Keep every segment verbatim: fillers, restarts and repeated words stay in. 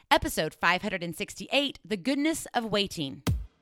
Episode five sixty-eight, The Goodness of Waiting.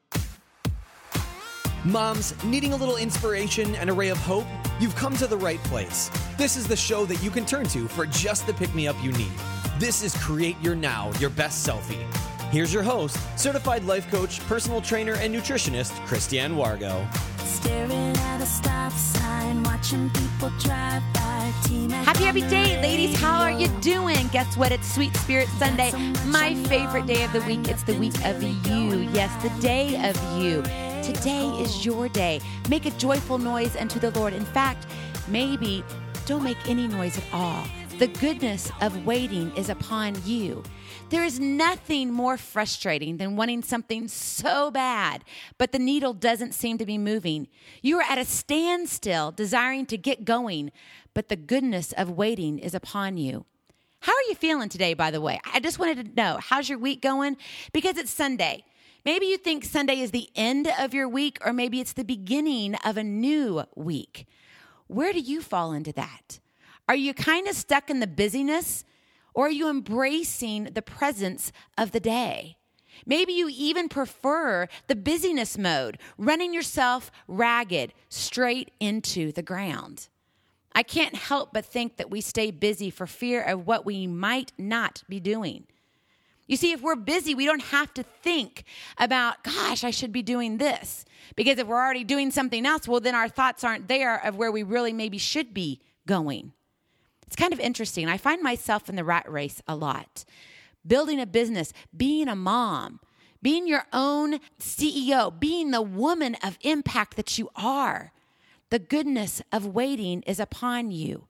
Moms, needing a little inspiration and a ray of hope? You've come to the right place. This is the show that you can turn to for just the pick-me-up you need. This is Create Your Now, Your Best Selfie. Here's your host, certified life coach, personal trainer, and nutritionist, Christiane Wargo. Staring at a stop sign, watching people drive by. Happy, happy day, ladies. How are you doing? Guess what? It's Sweet Spirit Sunday, my favorite day of the week. It's the week of you. Yes, the day of you. Today is your day. Make a joyful noise unto the Lord. In fact, maybe don't make any noise at all. The goodness of waiting is upon you. There is nothing more frustrating than wanting something so bad, but the needle doesn't seem to be moving. You are at a standstill, desiring to get going, but the goodness of waiting is upon you. How are you feeling today, by the way? I just wanted to know, how's your week going? Because it's Sunday. Maybe you think Sunday is the end of your week, or maybe it's the beginning of a new week. Where do you fall into that? Are you kind of stuck in the busyness, or are you embracing the presence of the day? Maybe you even prefer the busyness mode, running yourself ragged straight into the ground. I can't help but think that we stay busy for fear of what we might not be doing. You see, if we're busy, we don't have to think about, gosh, I should be doing this. Because if we're already doing something else, well, then our thoughts aren't there of where we really maybe should be going. It's kind of interesting. I find myself in the rat race a lot. Building a business, being a mom, being your own C E O, being the woman of impact that you are. The goodness of waiting is upon you.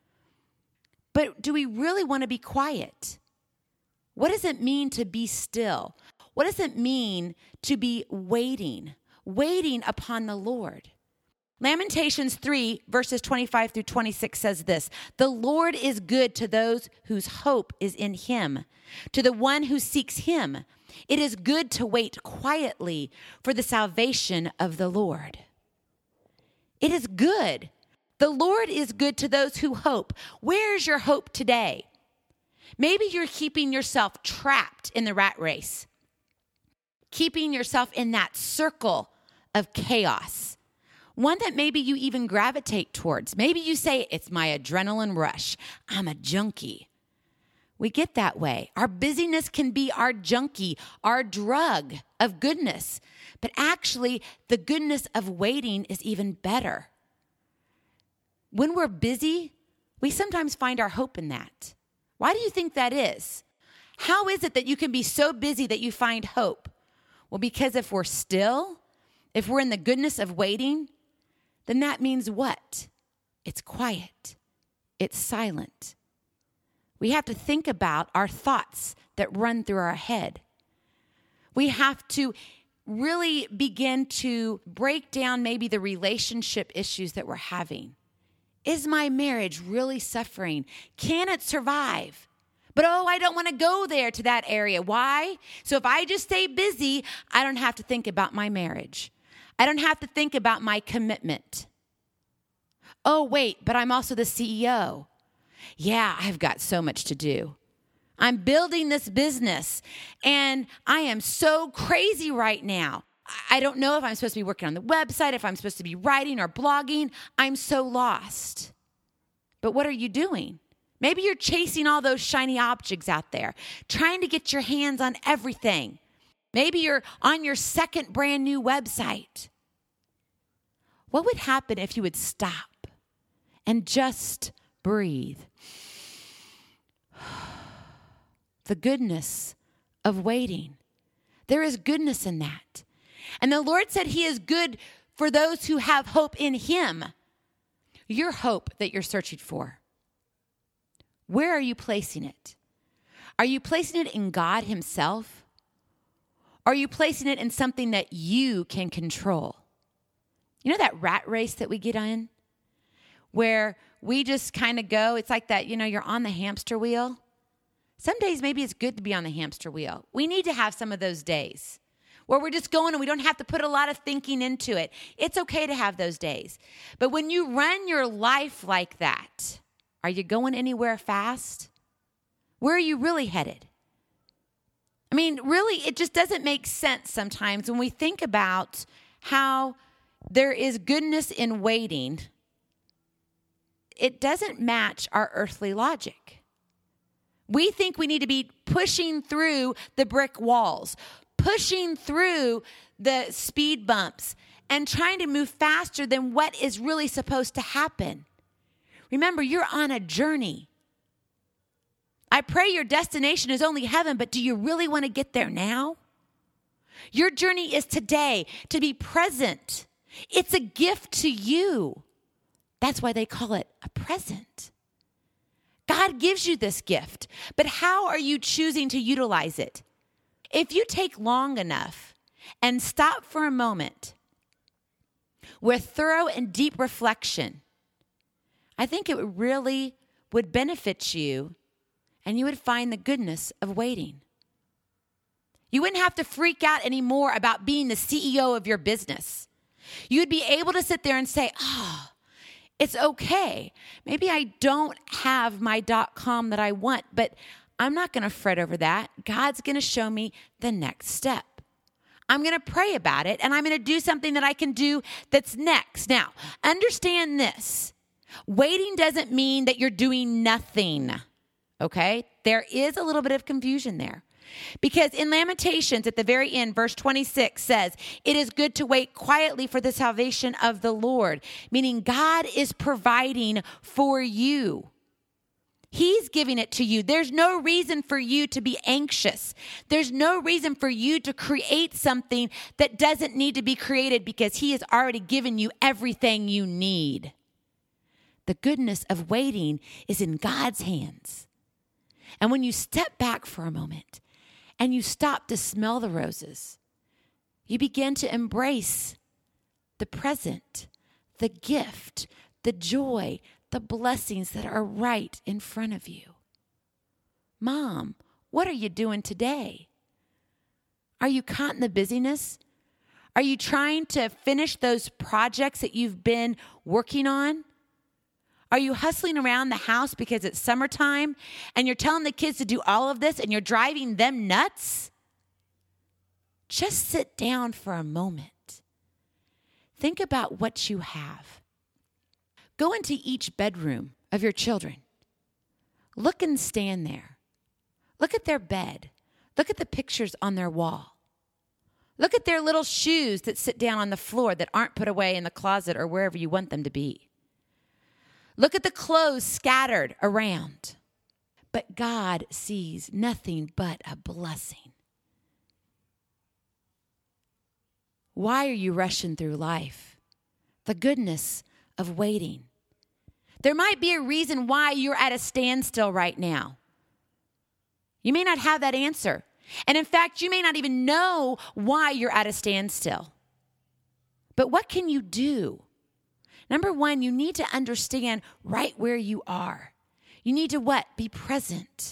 But do we really want to be quiet? What does it mean to be still? What does it mean to be waiting? Waiting upon the Lord. Lamentations three, verses twenty-five through twenty-six says this: The Lord is good to those whose hope is in him, to the one who seeks him. It is good to wait quietly for the salvation of the Lord. It is good. The Lord is good to those who hope. Where's your hope today? Maybe you're keeping yourself trapped in the rat race, keeping yourself in that circle of chaos, one that maybe you even gravitate towards. Maybe you say, it's my adrenaline rush. I'm a junkie. We get that way. Our busyness can be our junkie, our drug of goodness. But actually, the goodness of waiting is even better. When we're busy, we sometimes find our hope in that. Why do you think that is? How is it that you can be so busy that you find hope? Well, because if we're still, if we're in the goodness of waiting, then that means what? It's quiet. It's silent. We have to think about our thoughts that run through our head. We have to really begin to break down maybe the relationship issues that we're having. Is my marriage really suffering? Can it survive? But oh, I don't want to go there to that area. Why? So if I just stay busy, I don't have to think about my marriage. I don't have to think about my commitment. Oh, wait, but I'm also the C E O. Yeah, I've got so much to do. I'm building this business, and I am so crazy right now. I don't know if I'm supposed to be working on the website, if I'm supposed to be writing or blogging. I'm so lost. But what are you doing? Maybe you're chasing all those shiny objects out there, trying to get your hands on everything. Maybe you're on your second brand new website. What would happen if you would stop and just breathe? The goodness of waiting. There is goodness in that. And the Lord said he is good for those who have hope in him. Your hope that you're searching for. Where are you placing it? Are you placing it in God himself? Are you placing it in something that you can control? You know that rat race that we get in? Where we just kind of go, it's like that, you know, you're on the hamster wheel. Some days maybe it's good to be on the hamster wheel. We need to have some of those days where we're just going and we don't have to put a lot of thinking into it. It's okay to have those days. But when you run your life like that, are you going anywhere fast? Where are you really headed? And really, it just doesn't make sense sometimes when we think about how there is goodness in waiting. It doesn't match our earthly logic. We think we need to be pushing through the brick walls, pushing through the speed bumps, and trying to move faster than what is really supposed to happen. Remember, you're on a journey. I pray your destination is only heaven, but do you really want to get there now? Your journey is today, to be present. It's a gift to you. That's why they call it a present. God gives you this gift, but how are you choosing to utilize it? If you take long enough and stop for a moment with thorough and deep reflection, I think it really would benefit you, and you would find the goodness of waiting. You wouldn't have to freak out anymore about being the C E O of your business. You'd be able to sit there and say, oh, it's okay. Maybe I don't have my .com that I want, but I'm not going to fret over that. God's going to show me the next step. I'm going to pray about it, and I'm going to do something that I can do that's next. Now, understand this. Waiting doesn't mean that you're doing nothing, okay? There is a little bit of confusion there. Because in Lamentations at the very end, verse twenty-six says, it is good to wait quietly for the salvation of the Lord, meaning God is providing for you. He's giving it to you. There's no reason for you to be anxious. There's no reason for you to create something that doesn't need to be created because he has already given you everything you need. The goodness of waiting is in God's hands. And when you step back for a moment and you stop to smell the roses, you begin to embrace the present, the gift, the joy, the blessings that are right in front of you. Mom, what are you doing today? Are you caught in the busyness? Are you trying to finish those projects that you've been working on? Are you hustling around the house because it's summertime and you're telling the kids to do all of this and you're driving them nuts? Just sit down for a moment. Think about what you have. Go into each bedroom of your children. Look and stand there. Look at their bed. Look at the pictures on their wall. Look at their little shoes that sit down on the floor that aren't put away in the closet or wherever you want them to be. Look at the clothes scattered around. But God sees nothing but a blessing. Why are you rushing through life? The goodness of waiting. There might be a reason why you're at a standstill right now. You may not have that answer. And in fact, you may not even know why you're at a standstill. But what can you do? Number one, you need to understand right where you are. You need to what? Be present.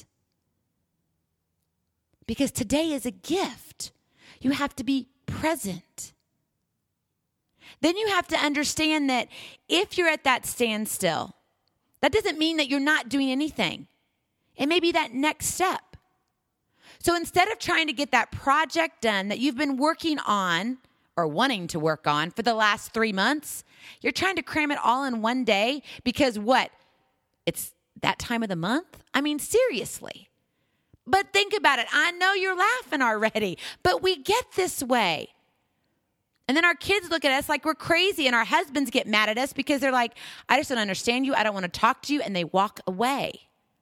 Because today is a gift. You have to be present. Then you have to understand that if you're at that standstill, that doesn't mean that you're not doing anything. It may be that next step. So instead of trying to get that project done that you've been working on or wanting to work on for the last three months, you're trying to cram it all in one day because what? It's that time of the month? I mean, seriously. But think about it. I know you're laughing already, but we get this way. And then our kids look at us like we're crazy, and our husbands get mad at us because they're like, I just don't understand you. I don't want to talk to you. And they walk away.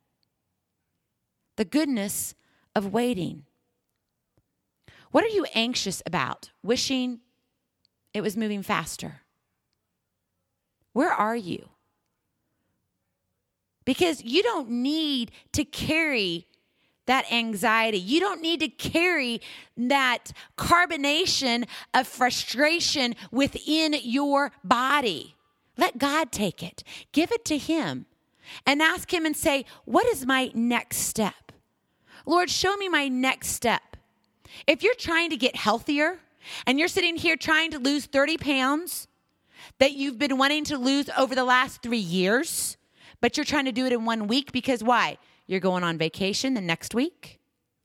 The goodness of waiting. What are you anxious about? Wishing it was moving faster. Where are you? Because you don't need to carry that anxiety. You don't need to carry that carbonation of frustration within your body. Let God take it. Give it to him and ask him and say, what is my next step? Lord, show me my next step. If you're trying to get healthier and you're sitting here trying to lose thirty pounds that you've been wanting to lose over the last three years, but you're trying to do it in one week because why? You're going on vacation the next week?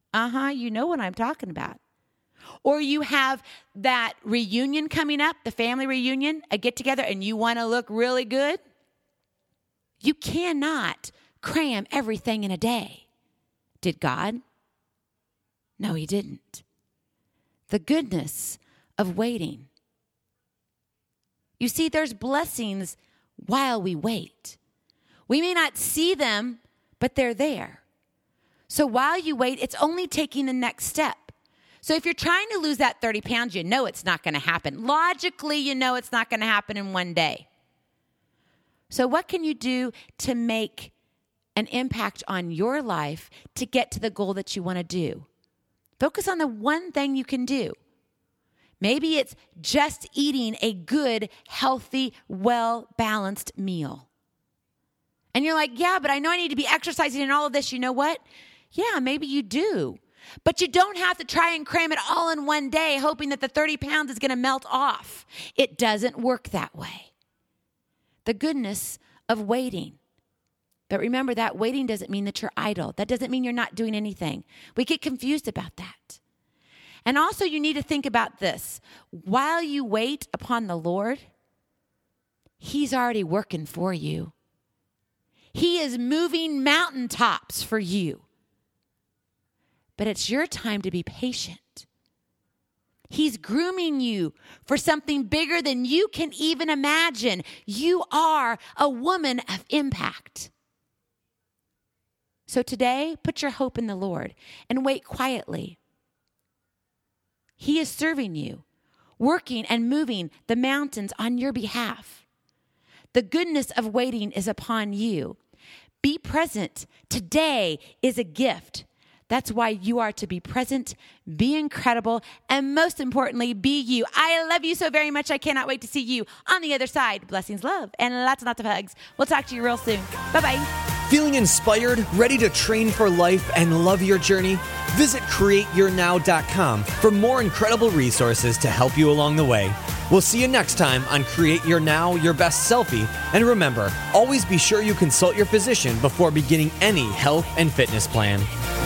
Uh-huh, you know what I'm talking about. Or you have that reunion coming up, the family reunion, a get-together, and you want to look really good. You cannot cram everything in a day. Did God? No, he didn't. The goodness of waiting. You see, there's blessings while we wait. We may not see them, but they're there. So while you wait, it's only taking the next step. So if you're trying to lose that thirty pounds, you know it's not going to happen. Logically, you know it's not going to happen in one day. So what can you do to make an impact on your life to get to the goal that you want to do? Focus on the one thing you can do. Maybe it's just eating a good, healthy, well-balanced meal. And you're like, yeah, but I know I need to be exercising and all of this. You know what? Yeah, maybe you do. But you don't have to try and cram it all in one day, hoping that the thirty pounds is going to melt off. It doesn't work that way. The goodness of waiting. But remember, that waiting doesn't mean that you're idle. That doesn't mean you're not doing anything. We get confused about that. And also you need to think about this. While you wait upon the Lord, he's already working for you. He is moving mountaintops for you. But it's your time to be patient. He's grooming you for something bigger than you can even imagine. You are a woman of impact. So today, put your hope in the Lord and wait quietly. He is serving you, working and moving the mountains on your behalf. The goodness of waiting is upon you. Be present. Today is a gift. That's why you are to be present, be incredible, and most importantly, be you. I love you so very much. I cannot wait to see you on the other side. Blessings, love, and lots and lots of hugs. We'll talk to you real soon. Bye-bye. Feeling inspired, ready to train for life, and love your journey? Visit create your now dot com for more incredible resources to help you along the way. We'll see you next time on Create Your Now, Your Best Selfie. And remember, always be sure you consult your physician before beginning any health and fitness plan.